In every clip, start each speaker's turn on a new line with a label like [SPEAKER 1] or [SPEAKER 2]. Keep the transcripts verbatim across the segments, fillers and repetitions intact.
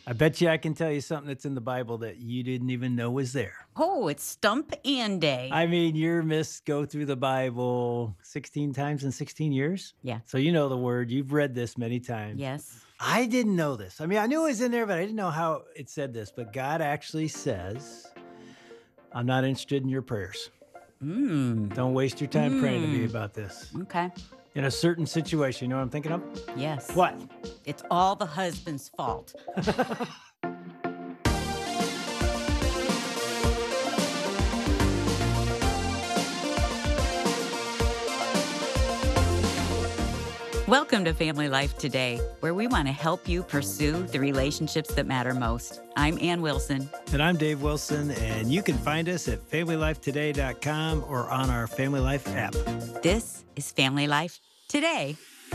[SPEAKER 1] I bet you I can tell you something that's in the Bible that you didn't even know was there.
[SPEAKER 2] Oh, it's Stump and Day.
[SPEAKER 1] I mean, your Miss go through the Bible sixteen times in sixteen years.
[SPEAKER 2] Yeah.
[SPEAKER 1] So you know the word. You've read this many times.
[SPEAKER 2] Yes.
[SPEAKER 1] I didn't know this. I mean, I knew it was in there, but I didn't know how it said this. But God actually says, I'm not interested in your prayers.
[SPEAKER 2] Mm.
[SPEAKER 1] Don't waste your time praying to me
[SPEAKER 2] Mm.
[SPEAKER 1] about this.
[SPEAKER 2] Okay.
[SPEAKER 1] In a certain situation, you know what I'm thinking of?
[SPEAKER 2] Yes.
[SPEAKER 1] What?
[SPEAKER 2] It's all the husband's fault. Welcome to Family Life Today, where we want to help you pursue the relationships that matter most. I'm Ann Wilson.
[SPEAKER 1] And I'm Dave Wilson, and you can find us at family life today dot com or on our Family Life app.
[SPEAKER 2] This is Family Life Today.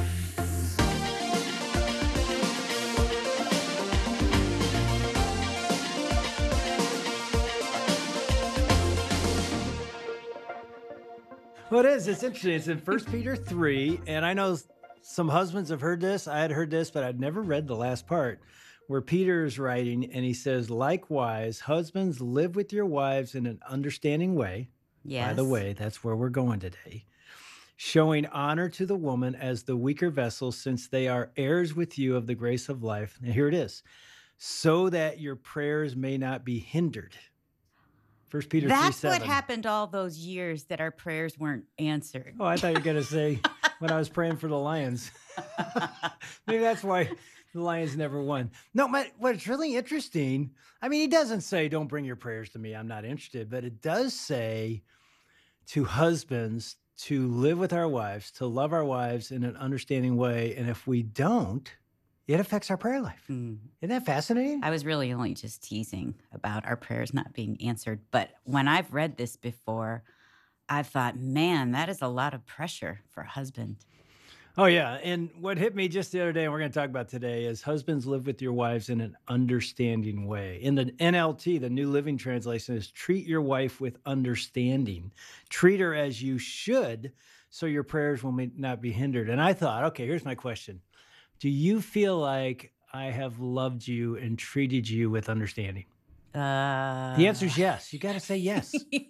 [SPEAKER 1] Well, it is. It's interesting. It's in First Peter three, and I know some husbands have heard this. I had heard this, but I'd never read the last part where Peter is writing, and he says, likewise, husbands, live with your wives in an understanding way.
[SPEAKER 2] Yes.
[SPEAKER 1] By the way, that's where we're going today. Showing honor to the woman as the weaker vessel, since they are heirs with you of the grace of life. And here it is. So that your prayers may not be hindered. First Peter three
[SPEAKER 2] That's
[SPEAKER 1] seven.
[SPEAKER 2] what happened all those years that our prayers weren't answered.
[SPEAKER 1] Oh, I thought you were going to say when I was praying for the Lions. Maybe that's why the Lions never won. No, but what's really interesting, I mean, he doesn't say, don't bring your prayers to me, I'm not interested. But it does say to husbands to live with our wives, to love our wives in an understanding way. And if we don't, it affects our prayer life.
[SPEAKER 2] Mm.
[SPEAKER 1] Isn't that fascinating?
[SPEAKER 2] I was really only just teasing about our prayers not being answered. But when I've read this before, I've thought, man, that is a lot of pressure for a husband.
[SPEAKER 1] Oh, yeah. And what hit me just the other day, and we're going to talk about today, is husbands live with your wives in an understanding way. In the N L T, the New Living Translation, is treat your wife with understanding. Treat her as you should, so your prayers will may not be hindered. And I thought, okay, here's my question. Do you feel like I have loved you and treated you with understanding?
[SPEAKER 2] Uh,
[SPEAKER 1] The answer is yes. You got to say yes.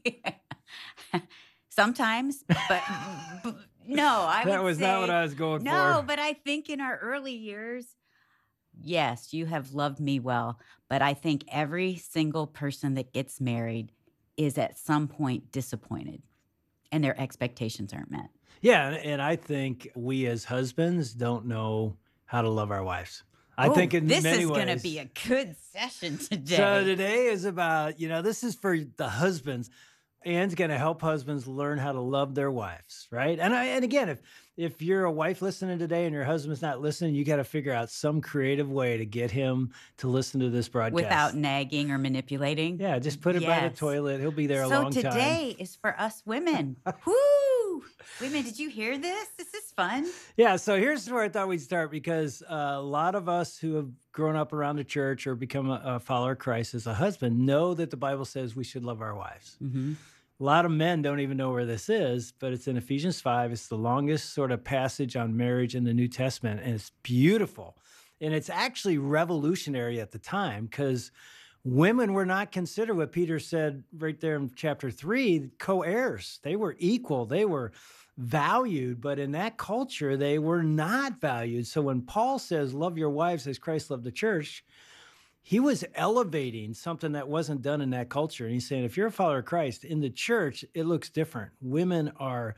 [SPEAKER 2] Sometimes, but, but no, I
[SPEAKER 1] That
[SPEAKER 2] would
[SPEAKER 1] was
[SPEAKER 2] say,
[SPEAKER 1] not what I was going
[SPEAKER 2] no,
[SPEAKER 1] for.
[SPEAKER 2] but I think in our early years, yes, you have loved me well. But I think every single person that gets married is at some point disappointed and their expectations aren't met.
[SPEAKER 1] Yeah, and and I think we as husbands don't know how to love our wives. I
[SPEAKER 2] Oh,
[SPEAKER 1] think in
[SPEAKER 2] this
[SPEAKER 1] many
[SPEAKER 2] is
[SPEAKER 1] ways.
[SPEAKER 2] going to be a good session today.
[SPEAKER 1] So today is about, you know, this is for the husbands. Ann's going to help husbands learn how to love their wives, right? And I, and again, if if you're a wife listening today and your husband's not listening, you got to figure out some creative way to get him to listen to this broadcast.
[SPEAKER 2] Without nagging or manipulating.
[SPEAKER 1] Yeah, just put it by the
[SPEAKER 2] Yes.
[SPEAKER 1] toilet. He'll be there a
[SPEAKER 2] So
[SPEAKER 1] long time.
[SPEAKER 2] today is for us women. Woo! Women, did you hear this? This is fun.
[SPEAKER 1] Yeah, so here's where I thought we'd start because uh, a lot of us who have grown up around the church or become a, a follower of Christ as a husband know that the Bible says we should love our wives.
[SPEAKER 2] Mm-hmm.
[SPEAKER 1] A lot of men don't even know where this is, but it's in Ephesians five. It's the longest sort of passage on marriage in the New Testament, and it's beautiful. And it's actually revolutionary at the time because women were not considered what Peter said right there in chapter three, co-heirs. They were equal. They were valued, but in that culture, they were not valued. So when Paul says, love your wives as Christ loved the church, he was elevating something that wasn't done in that culture. And he's saying, if you're a follower of Christ in the church, it looks different. Women are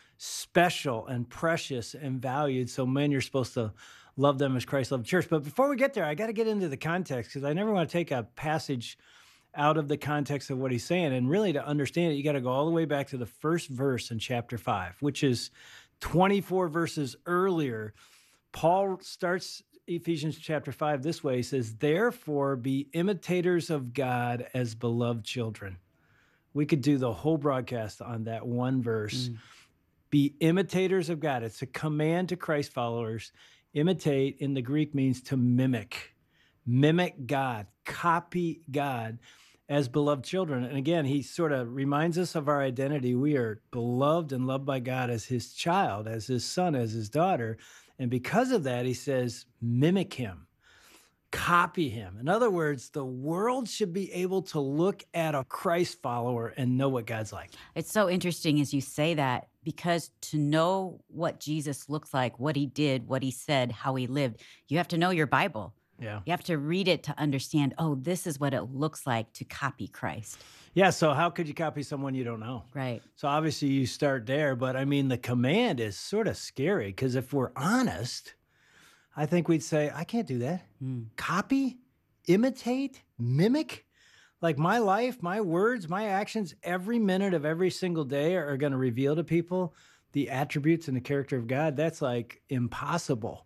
[SPEAKER 1] special and precious and valued. So men, you're supposed to love them as Christ loved the church. But before we get there, I got to get into the context because I never want to take a passage out of the context of what he's saying. And really to understand it, you got to go all the way back to the first verse in chapter five, which is twenty-four verses earlier. Paul starts Ephesians chapter five this way. He says, therefore be imitators of God as beloved children. We could do the whole broadcast on that one verse.
[SPEAKER 2] Mm.
[SPEAKER 1] Be imitators of God. It's a command to Christ followers. Imitate in the Greek means to mimic. Mimic God. Copy God as beloved children. And again, he sort of reminds us of our identity. We are beloved and loved by God as his child, as his son, as his daughter. And because of that, he says, mimic him. copy him. In other words, the world should be able to look at a Christ follower and know what God's like.
[SPEAKER 2] It's so interesting as you say that because to know what Jesus looks like, what he did, what he said, how he lived, you have to know your Bible.
[SPEAKER 1] Yeah.
[SPEAKER 2] You have to read it to understand, oh, this is what it looks like to copy Christ.
[SPEAKER 1] Yeah. So, how could you copy someone you don't know?
[SPEAKER 2] Right.
[SPEAKER 1] So, obviously, you start there. But I mean, the command is sort of scary because if we're honest, I think we'd say, I can't do that.
[SPEAKER 2] Mm.
[SPEAKER 1] Copy, imitate, mimic. Like my life, my words, my actions, every minute of every single day are going to reveal to people the attributes and the character of God. That's like impossible.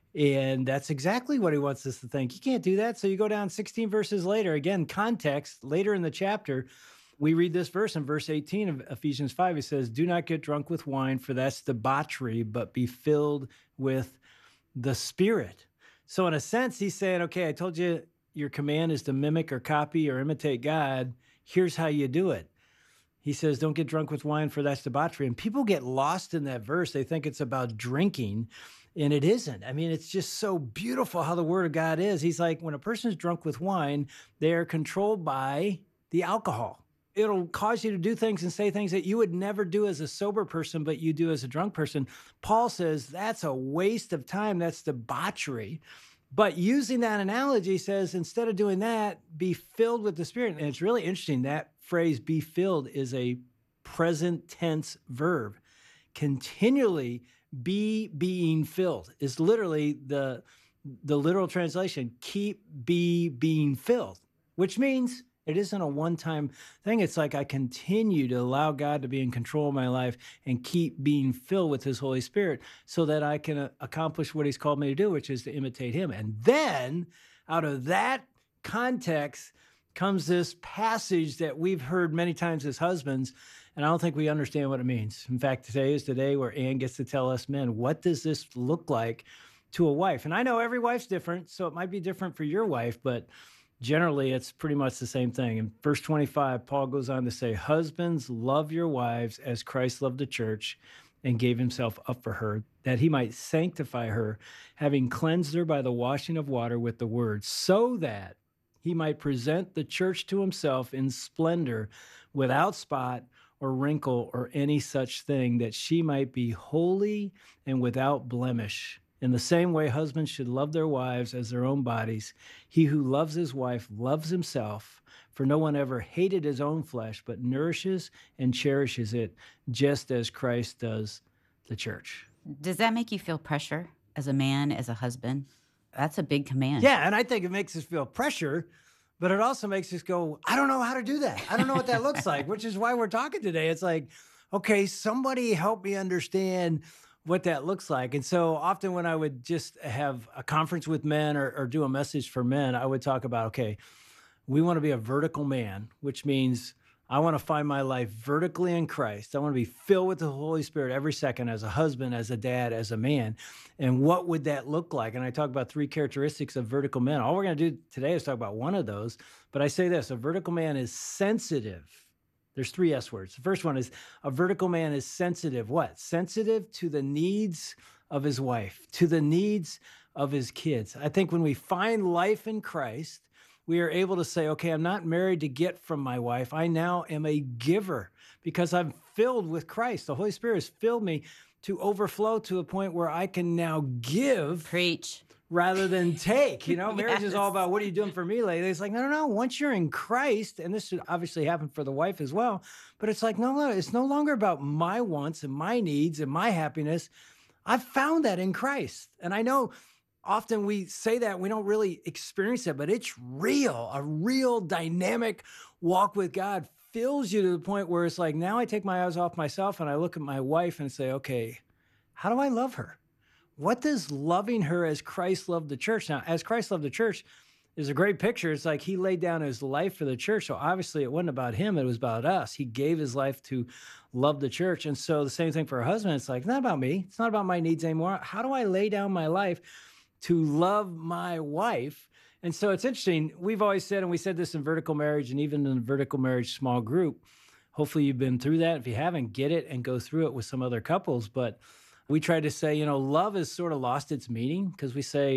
[SPEAKER 1] And that's exactly what he wants us to think. You can't do that. So you go down sixteen verses later, again, context, later in the chapter, we read this verse in verse eighteen of Ephesians five. It says, do not get drunk with wine, for that's debauchery, but be filled with the Spirit. So in a sense, he's saying, okay, I told you your command is to mimic or copy or imitate God. Here's how you do it. He says, don't get drunk with wine, for that's debauchery. And people get lost in that verse. They think it's about drinking, and it isn't. I mean, it's just so beautiful how the word of God is. He's like, when a person is drunk with wine, they are controlled by the alcohol. It'll cause you to do things and say things that you would never do as a sober person, but you do as a drunk person. Paul says that's a waste of time. That's debauchery. But using that analogy, he says, instead of doing that, be filled with the Spirit. And it's really interesting. That phrase, be filled, is a present tense verb. Continually be being filled is literally the, the literal translation. Keep be being filled, which means it isn't a one-time thing. It's like I continue to allow God to be in control of my life and keep being filled with his Holy Spirit so that I can uh, accomplish what he's called me to do, which is to imitate him. And then out of that context comes this passage that we've heard many times as husbands, and I don't think we understand what it means. In fact, today is the day where Ann gets to tell us men, what does this look like to a wife? And I know every wife's different, so it might be different for your wife, but generally, it's pretty much the same thing. In verse twenty-five, Paul goes on to say, husbands, love your wives as Christ loved the church and gave himself up for her, that he might sanctify her, having cleansed her by the washing of water with the word, so that he might present the church to himself in splendor, without spot or wrinkle or any such thing, that she might be holy and without blemish. In the same way, husbands should love their wives as their own bodies. He who loves his wife loves himself, for no one ever hated his own flesh, but nourishes and cherishes it, just as Christ does the church.
[SPEAKER 2] Does that make you feel pressure as a man, as a husband? That's a big command.
[SPEAKER 1] Yeah, and I think it makes us feel pressure, but it also makes us go, I don't know how to do that. I don't know what that looks like, which is why we're talking today. It's like, okay, somebody help me understand what that looks like. And so often when I would just have a conference with men or, or do a message for men, I would talk about, okay, we want to be a vertical man, which means I want to find my life vertically in Christ. I want to be filled with the Holy Spirit every second as a husband, as a dad, as a man. And what would that look like? And I talk about three characteristics of vertical men. All we're going to do today is talk about one of those. But I say this, a vertical man is sensitive. There's three S words. The first one is a vertical man is sensitive. What? Sensitive to the needs of his wife, to the needs of his kids. I think when we find life in Christ, we are able to say, okay, I'm not married to get from my wife. I now am a giver because I'm filled with Christ. The Holy Spirit has filled me to overflow to a point where I can now give.
[SPEAKER 2] Preach.
[SPEAKER 1] Rather than take, you know, marriage
[SPEAKER 2] Yes.
[SPEAKER 1] is all about what are you doing for me lately? It's like, no, no, no. Once you're in Christ, and this should obviously happen for the wife as well, but it's like, no, no, it's no longer about my wants and my needs and my happiness. I've found that in Christ. And I know often we say that we don't really experience it, but it's real. A real dynamic walk with God fills you to the point where it's like, now I take my eyes off myself and I look at my wife and say, okay, how do I love her? What does loving her as Christ loved the church? Now, as Christ loved the church is a great picture. It's like he laid down his life for the church. So obviously it wasn't about him. It was about us. He gave his life to love the church. And so the same thing for a husband. It's like, it's not about me. It's not about my needs anymore. How do I lay down my life to love my wife? And so it's interesting. We've always said, and we said this in vertical marriage and even in the vertical marriage small group, hopefully you've been through that. If you haven't, get it and go through it with some other couples. But we try to say, you know, love has sort of lost its meaning because we say,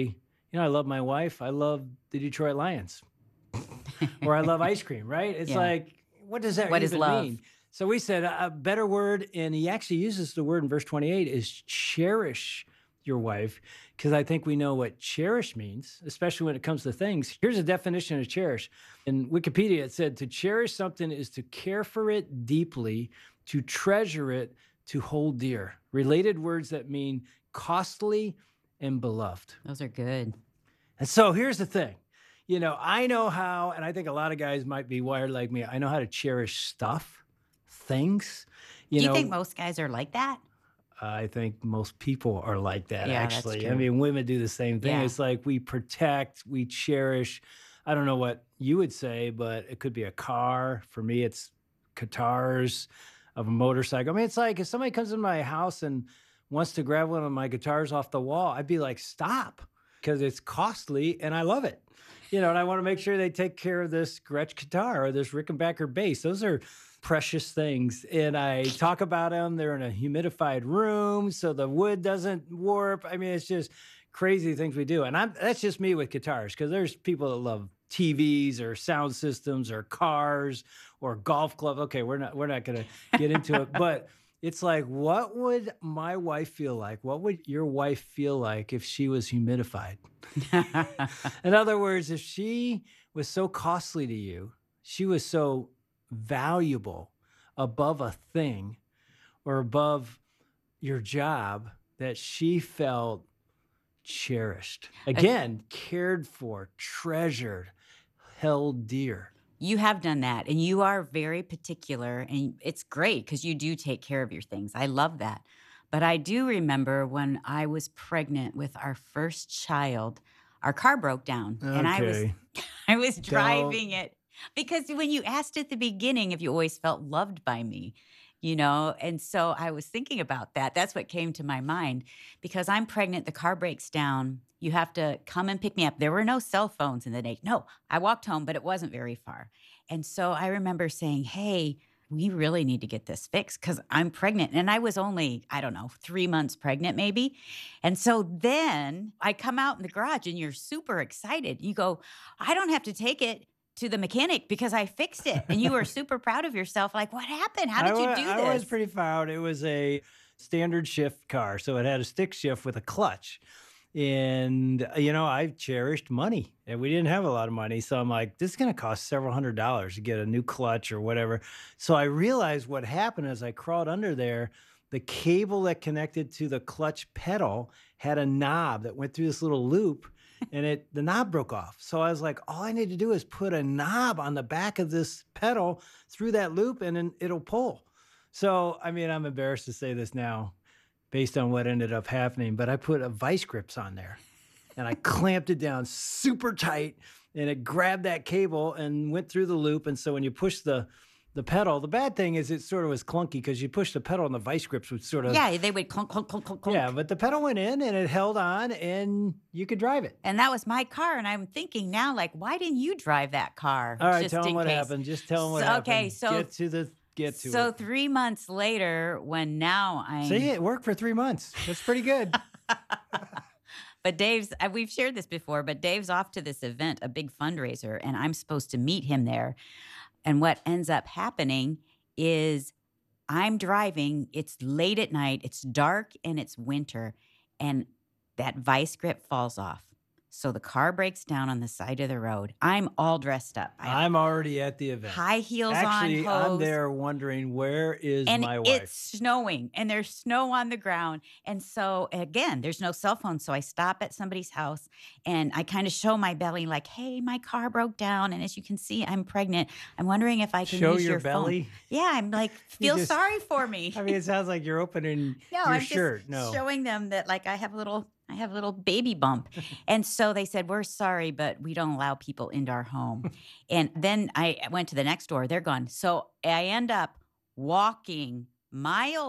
[SPEAKER 1] You know, I love my wife. I love the Detroit Lions, or I love ice cream, right? It's
[SPEAKER 2] Yeah.
[SPEAKER 1] like, what does that
[SPEAKER 2] What is
[SPEAKER 1] even
[SPEAKER 2] love?
[SPEAKER 1] mean? So we said a a better word, and he actually uses the word in verse twenty-eight is cherish your wife, because I think we know what cherish means, especially when it comes to things. Here's a definition of cherish. In Wikipedia, it said to cherish something is to care for it deeply, to treasure it, to hold dear. Related words that mean costly and beloved.
[SPEAKER 2] Those are good.
[SPEAKER 1] And so here's the thing. You know, I know how, and I think a lot of guys might be wired like me. I know how to cherish stuff, things. You
[SPEAKER 2] Do you think
[SPEAKER 1] know,
[SPEAKER 2] most guys are like that?
[SPEAKER 1] I think most people are like that,
[SPEAKER 2] Yeah, that's
[SPEAKER 1] actually. I
[SPEAKER 2] true.
[SPEAKER 1] mean, women do the same thing.
[SPEAKER 2] Yeah.
[SPEAKER 1] It's like we protect, we cherish. I don't know what you would say, but it could be a car. For me, it's guitars of a motorcycle. I mean, it's like if somebody comes in my house and wants to grab one of my guitars off the wall, I'd be like, stop, because it's costly and I love it. You know, and I want to make sure they take care of this Gretsch guitar or this Rickenbacker bass. Those are precious things. And I talk about them. They're in a humidified room so the wood doesn't warp. I mean, it's just crazy things we do. And I'm that's just me with guitars, because there's people that love T Vs or sound systems or cars or golf club. Okay, we're not we're not gonna get into it, but it's like, what would my wife feel like? What would your wife feel like if she was humidified? In other words, if she was so costly to you, she was so valuable above a thing or above your job, that she felt cherished.
[SPEAKER 2] Uh,
[SPEAKER 1] Again, cared for, treasured, held dear.
[SPEAKER 2] You have done that, and you are very particular, and it's great because you do take care of your things. I love that. But I do remember when I was pregnant with our first child, our car broke down, and I was
[SPEAKER 1] Okay.
[SPEAKER 2] I was
[SPEAKER 1] Don't.
[SPEAKER 2] driving it because when you asked at the beginning if you always felt loved by me, you know, and so I was thinking about that. That's what came to my mind because I'm pregnant, the car breaks down. You have to come and pick me up. There were no cell phones in the day. No, I walked home, but it wasn't very far. And so I remember saying, "Hey, we really need to get this fixed because I'm pregnant." And I was only, I don't know, three months pregnant, maybe. And so then I come out in the garage and you're super excited. You go, "I don't have to take it to the mechanic because I fixed it." And you were super proud of yourself. Like, what happened? How
[SPEAKER 1] I
[SPEAKER 2] did you
[SPEAKER 1] wa
[SPEAKER 2] do
[SPEAKER 1] I was
[SPEAKER 2] this?
[SPEAKER 1] pretty proud. It was a standard shift car, so it had a stick shift with a clutch. And, uh, you know, I cherished money, and we didn't have a lot of money, so I'm like, "This is gonna cost several hundred dollars to get a new clutch or whatever." So I realized what happened as I crawled under there, the cable that connected to the clutch pedal had a knob that went through this little loop, and it the knob broke off. So I was like, "All I need to do is put a knob on the back of this pedal through that loop, and then it'll pull." So, I mean, I'm embarrassed to say this now based on what ended up happening, but I put a vice grips on there and I clamped it down super tight, and it grabbed that cable and went through the loop. And so when you push the the pedal, the bad thing is it sort of was clunky because you push the pedal and the vice grips would sort of,
[SPEAKER 2] Yeah, they would clunk, clunk, clunk, clunk,
[SPEAKER 1] yeah,
[SPEAKER 2] clunk.
[SPEAKER 1] but the pedal went in and it held on and you could drive it.
[SPEAKER 2] And that was my car. And I'm thinking now, like, why didn't you drive that car
[SPEAKER 1] All right, tell
[SPEAKER 2] just
[SPEAKER 1] them
[SPEAKER 2] in
[SPEAKER 1] what
[SPEAKER 2] case?
[SPEAKER 1] happened. Just tell them what
[SPEAKER 2] So, okay,
[SPEAKER 1] happened.
[SPEAKER 2] so
[SPEAKER 1] Get to the get to
[SPEAKER 2] so
[SPEAKER 1] it.
[SPEAKER 2] three months later, when now
[SPEAKER 1] See,
[SPEAKER 2] I'm
[SPEAKER 1] it worked for three months. That's pretty good.
[SPEAKER 2] But Dave's, uh, we've shared this before, but Dave's off to this event, a big fundraiser, and I'm supposed to meet him there. And what ends up happening is I'm driving, it's late at night, it's dark, and it's winter, and that vice grip falls off. So the car breaks down on the side of the road. I'm all dressed up. I have
[SPEAKER 1] I'm already at the event.
[SPEAKER 2] high heels on,
[SPEAKER 1] Actually, I'm
[SPEAKER 2] hose.
[SPEAKER 1] there wondering, where is
[SPEAKER 2] And
[SPEAKER 1] my
[SPEAKER 2] it's
[SPEAKER 1] wife?
[SPEAKER 2] snowing and there's snow on the ground. And so again, there's no cell phone. So I stop at somebody's house and I kind of show my belly like, "Hey, my car broke down. And as you can see, I'm pregnant. I'm wondering if I can
[SPEAKER 1] Show
[SPEAKER 2] use
[SPEAKER 1] your
[SPEAKER 2] your phone."
[SPEAKER 1] belly?
[SPEAKER 2] Yeah, I'm like,
[SPEAKER 1] You
[SPEAKER 2] feel
[SPEAKER 1] just
[SPEAKER 2] sorry for me.
[SPEAKER 1] I mean, it sounds like you're opening
[SPEAKER 2] No,
[SPEAKER 1] your
[SPEAKER 2] I'm just
[SPEAKER 1] shirt. No.
[SPEAKER 2] showing them that like I have a little I have a little baby bump. And so they said, "We're sorry, but we don't allow people into our home." And then I went to the next door. They're gone. So I end up walking miles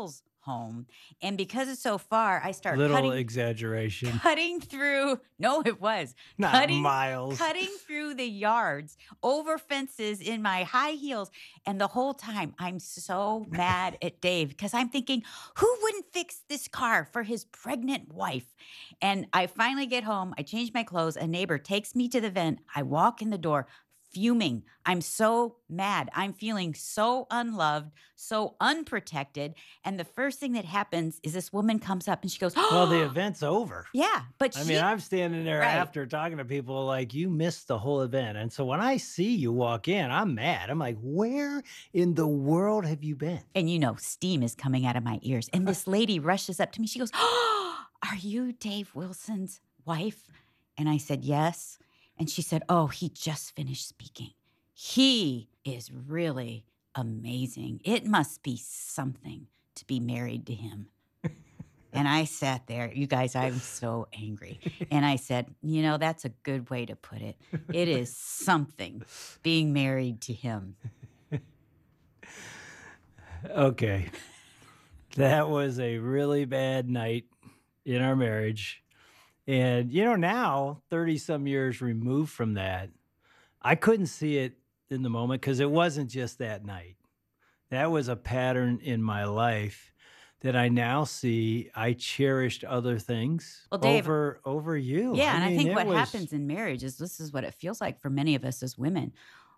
[SPEAKER 2] home. And because it's so far, I start
[SPEAKER 1] Little
[SPEAKER 2] cutting
[SPEAKER 1] exaggeration.
[SPEAKER 2] cutting through no, it was.
[SPEAKER 1] Not
[SPEAKER 2] Cutting
[SPEAKER 1] miles.
[SPEAKER 2] cutting through the yards, over fences in my high heels, and the whole time I'm so mad at Dave because I'm thinking, "Who wouldn't fix this car for his pregnant wife?" And I finally get home, I change my clothes, a neighbor takes me to the vent, I walk in the door fuming. I'm so mad. I'm feeling so unloved, so unprotected, and the first thing that happens is this woman comes up and she goes,
[SPEAKER 1] Well, the
[SPEAKER 2] "Oh"
[SPEAKER 1] event's over.
[SPEAKER 2] Yeah, but
[SPEAKER 1] I mean,
[SPEAKER 2] she
[SPEAKER 1] I'm standing there
[SPEAKER 2] right.
[SPEAKER 1] after talking to people like, "You missed the whole event." And so when I see you walk in, I'm mad. I'm like, "Where in the world have you been?"
[SPEAKER 2] And, you know, steam is coming out of my ears, and this lady rushes up to me, she goes, "Oh, are you Dave Wilson's wife?" And I said, "Yes." And she said, "Oh, he just finished speaking. He is really amazing. It must be something to be married to him." And I sat there. You guys, I'm so angry. And I said, "You know, that's a good way to put it. It is something being married to him."
[SPEAKER 1] Okay. That was a really bad night in our marriage. And, you know, now, thirty some years removed from that, I couldn't see it in the moment because it wasn't just that night. That was a pattern in my life that I now see. I cherished other things
[SPEAKER 2] Well, Dave,
[SPEAKER 1] over over you.
[SPEAKER 2] yeah,
[SPEAKER 1] I
[SPEAKER 2] and I
[SPEAKER 1] mean,
[SPEAKER 2] think
[SPEAKER 1] it
[SPEAKER 2] what
[SPEAKER 1] was
[SPEAKER 2] happens in marriage is this is what it feels like for many of us as women.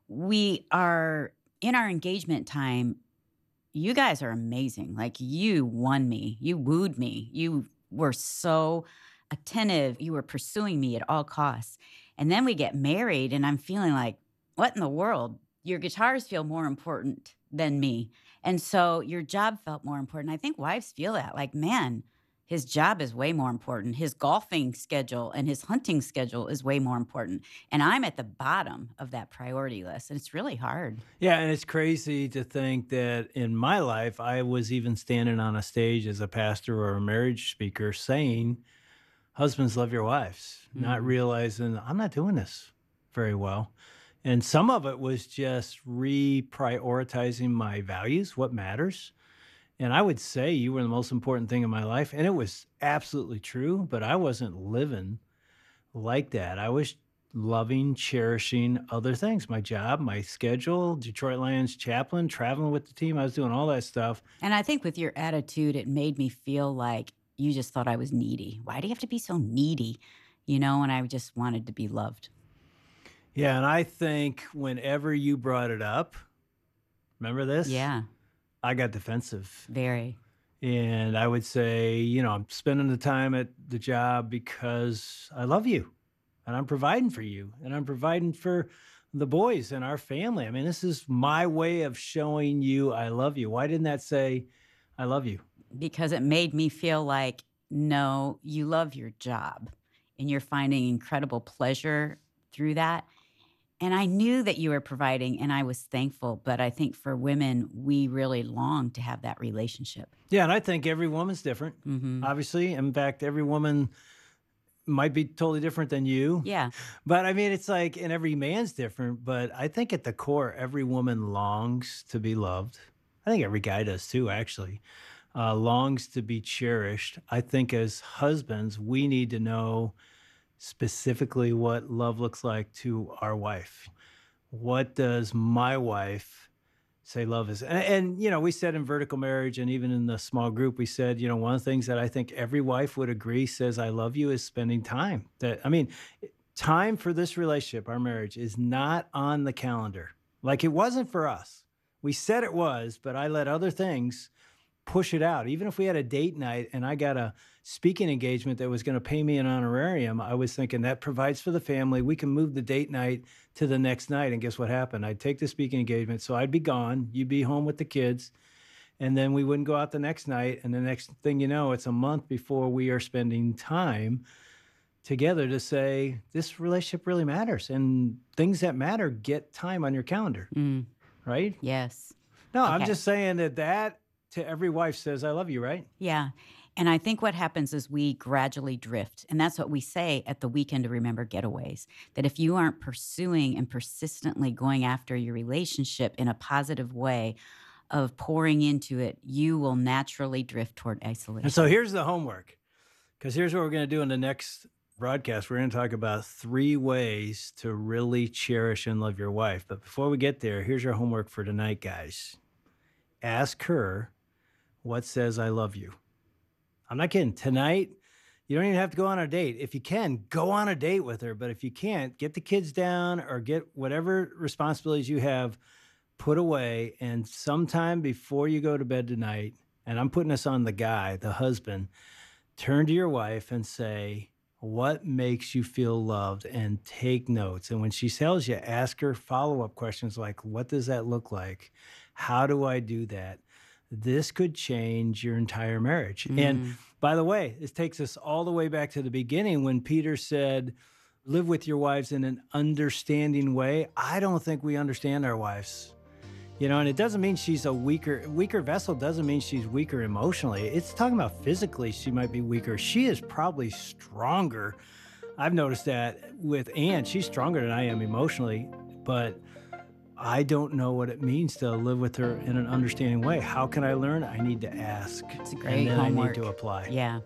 [SPEAKER 2] We are in our engagement time, you guys are amazing. Like you won me. You wooed me. You were so attentive. You were pursuing me at all costs. And then we get married and I'm feeling like, what in the world? Your guitars feel more important than me. And so your job felt more important. I think wives feel that like, man, his job is way more important. His golfing schedule and his hunting schedule is way more important. And I'm at the bottom of that priority list. And it's really hard.
[SPEAKER 1] yeah, and it's crazy to think that in my life I was even standing on a stage as a pastor or a marriage speaker saying, "Husbands, love your wives," not
[SPEAKER 2] Mm.
[SPEAKER 1] realizing I'm not doing this very well. And some of it was just reprioritizing my values, what matters. And I would say you were the most important thing in my life. And it was absolutely true, but I wasn't living like that. I was loving, cherishing other things, my job, my schedule, Detroit Lions chaplain, traveling with the team. I was doing all that stuff.
[SPEAKER 2] And I think with your attitude, it made me feel like you just thought I was needy. Why do you have to be so needy? You know, and I just wanted to be loved.
[SPEAKER 1] Yeah. And I think whenever you brought it up, remember this?
[SPEAKER 2] Yeah,
[SPEAKER 1] I got defensive.
[SPEAKER 2] very.
[SPEAKER 1] And I would say, you know, I'm spending the time at the job because I love you and I'm providing for you and I'm providing for the boys and our family. I mean, this is my way of showing you I love you. Why didn't that say, I love you?
[SPEAKER 2] Because it made me feel like, no, you love your job and you're finding incredible pleasure through that. And I knew that you were providing and I was thankful. But I think for women, we really long to have that relationship.
[SPEAKER 1] Yeah. And I think every woman's different,
[SPEAKER 2] Hmm.
[SPEAKER 1] obviously. In fact, every woman might be totally different than you.
[SPEAKER 2] Yeah.
[SPEAKER 1] But I mean, it's like, and every man's different. But I think at the core, every woman longs to be loved. I think every guy does too, actually. Uh, longs to be cherished. I think as husbands, we need to know specifically what love looks like to our wife. What does my wife say love is? And, and, you know, we said in vertical marriage and even in the small group, we said, you know, one of the things that I think every wife would agree says I love you is spending time. That, I mean, time for this relationship, our marriage, is not on the calendar. Like it wasn't for us. We said it was, but I let other things push it out. Even if we had a date night and I got a speaking engagement that was going to pay me an honorarium, I was thinking that provides for the family. We can move the date night to the next night. And guess what happened? I'd take the speaking engagement. So I'd be gone. You'd be home with the kids. And then we wouldn't go out the next night. And the next thing you know, it's a month before we are spending time together to say, this relationship really matters. And things that matter get time on your calendar,
[SPEAKER 2] Mm,
[SPEAKER 1] right?
[SPEAKER 2] yes.
[SPEAKER 1] No, I'm
[SPEAKER 2] Okay.
[SPEAKER 1] just saying that that to every wife says, I love you, right?
[SPEAKER 2] Yeah. And I think what happens is we gradually drift. And that's what we say at the Weekend to Remember Getaways, that if you aren't pursuing and persistently going after your relationship in a positive way, of pouring into it, you will naturally drift toward
[SPEAKER 1] And
[SPEAKER 2] isolation.
[SPEAKER 1] so here's the homework, because here's what we're going to do in the next broadcast. We're going to talk about three ways to really cherish and love your wife. But before we get there, here's your homework for tonight, guys. Ask her what says I love you. I'm not kidding. Tonight, you don't even have to go on a date. If you can, go on a date with her. But if you can't, get the kids down or get whatever responsibilities you have put away. And sometime before you go to bed tonight, and I'm putting this on the guy, the husband, turn to your wife and say, what makes you feel loved, and take notes. And when she tells you, ask her follow-up questions like, what does that look like? How do I do that? This could change your entire marriage. And
[SPEAKER 2] Mm.
[SPEAKER 1] by the way, this takes us all the way back to the beginning when Peter said, live with your wives in an understanding way. I don't think we understand our wives. You know, and it doesn't mean she's a weaker weaker vessel, doesn't mean she's weaker emotionally. It's talking about physically she might be weaker. She is probably stronger. I've noticed that with Ann. She's stronger than I am emotionally, but I don't know what it means to live with her in an understanding way. How can I learn? I need to ask.
[SPEAKER 2] It's a
[SPEAKER 1] And
[SPEAKER 2] great
[SPEAKER 1] then I
[SPEAKER 2] homework.
[SPEAKER 1] need to apply.
[SPEAKER 2] Yeah.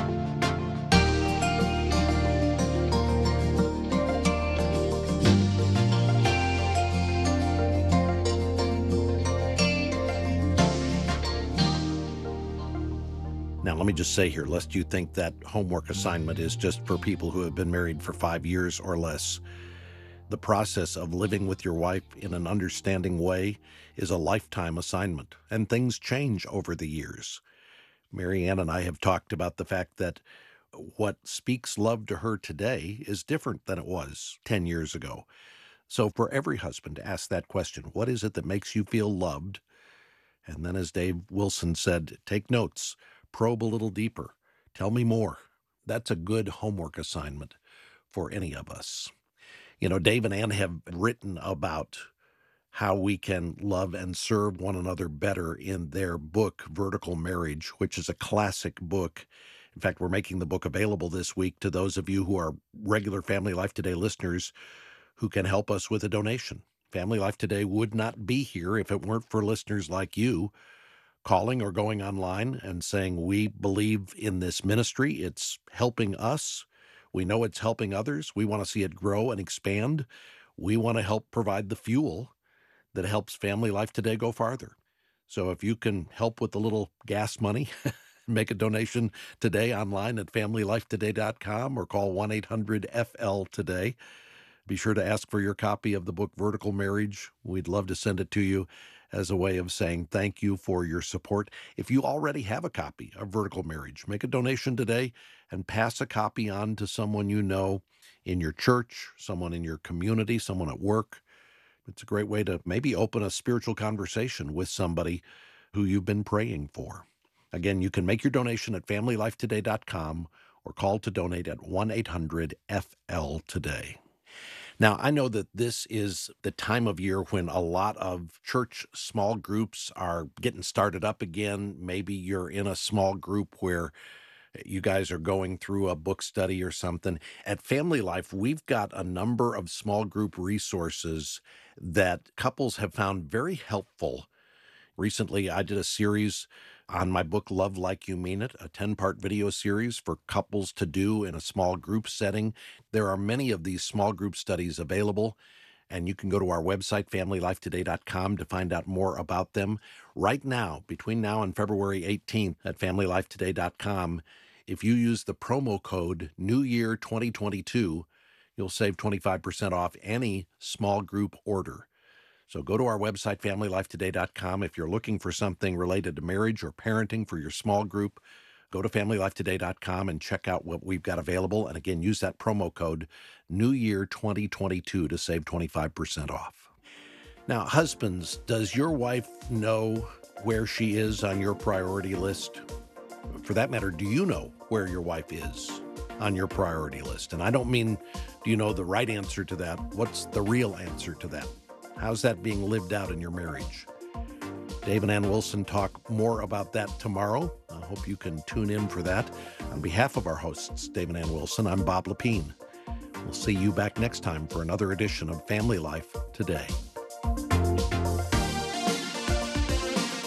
[SPEAKER 3] Now, let me just say here, lest you think that homework assignment is just for people who have been married for five years or less. The process of living with your wife in an understanding way is a lifetime assignment, and things change over the years. Mary Ann and I have talked about the fact that what speaks love to her today is different than it was ten years ago. So for every husband to ask that question, what is it that makes you feel loved? And then, as Dave Wilson said, take notes. Probe a little deeper. Tell me more. That's a good homework assignment for any of us. You know, Dave and Ann have written about how we can love and serve one another better in their book, Vertical Marriage, which is a classic book. In fact, we're making the book available this week to those of you who are regular Family Life Today listeners who can help us with a donation. Family Life Today would not be here if it weren't for listeners like you calling or going online and saying, we believe in this ministry. It's helping us. We know it's helping others. We want to see it grow and expand. We want to help provide the fuel that helps Family Life Today go farther. So if you can help with a little gas money, make a donation today online at family life today dot com or call one eight hundred F L today. Be sure to ask for your copy of the book Vertical Marriage. We'd love to send it to you as a way of saying thank you for your support. If you already have a copy of Vertical Marriage, make a donation today and pass a copy on to someone you know in your church, someone in your community, someone at work. It's a great way to maybe open a spiritual conversation with somebody who you've been praying for. Again, you can make your donation at family life today dot com or call to donate at one eight hundred F L today. Now, I know that this is the time of year when a lot of church small groups are getting started up again. Maybe you're in a small group where you guys are going through a book study or something. At Family Life, we've got a number of small group resources that couples have found very helpful. Recently, I did a series on my book, Love Like You Mean It, a ten-part video series for couples to do in a small group setting. There are many of these small group studies available, and you can go to our website, family life today dot com, to find out more about them. Right now, between now and February eighteenth at family life today dot com, if you use the promo code New Year twenty twenty-two, you'll save twenty-five percent off any small group order. So go to our website, family life today dot com. If you're looking for something related to marriage or parenting for your small group, go to family life today dot com and check out what we've got available. And again, use that promo code New Year twenty twenty-two to save twenty-five percent off. Now, husbands, does your wife know where she is on your priority list? For that matter, do you know where your wife is on your priority list? And I don't mean, do you know the right answer to that? What's the real answer to that? How's that being lived out in your marriage? Dave and Ann Wilson talk more about that tomorrow. I hope you can tune in for that. On behalf of our hosts, Dave and Ann Wilson, I'm Bob Lepine. We'll see you back next time for another edition of Family Life Today.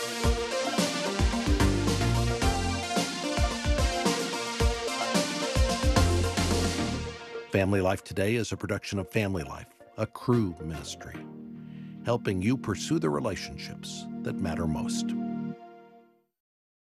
[SPEAKER 3] Family Life Today is a production of Family Life, a Cru ministry, helping you pursue the relationships that matter most.